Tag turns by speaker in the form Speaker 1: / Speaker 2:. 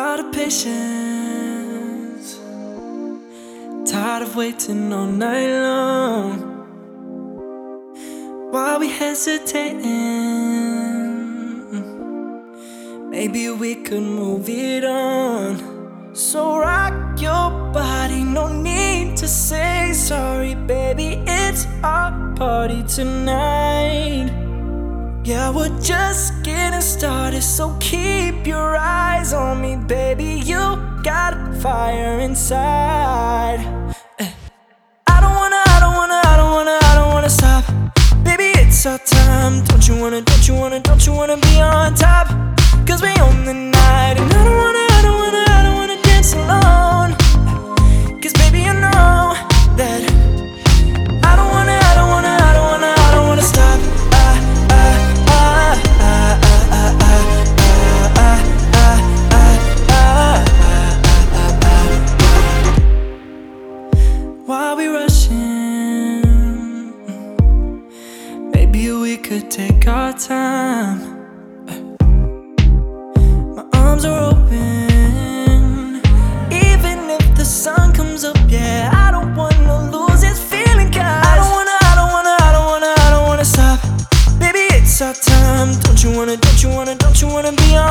Speaker 1: Out of patience, tired of waiting all night long. Why we hesitating? Maybe we could move it on. So rock your body, no need to say sorry, baby. It's our party tonight. Yeah, we're just getting started, so keep your eyes on me, baby. You got fire inside. I don't wanna stop. Baby, it's our time. Don't you wanna be on top? Cause we own the night. And I don't wanna dance alone. Cause baby, you know that I don't wanna stop. Why are we rushing? Maybe we could take our time. My arms are open, even if the sun comes up. Yeah, I don't wanna lose this feeling, 'cause I don't wanna stop. Baby, it's our time. Don't you wanna be on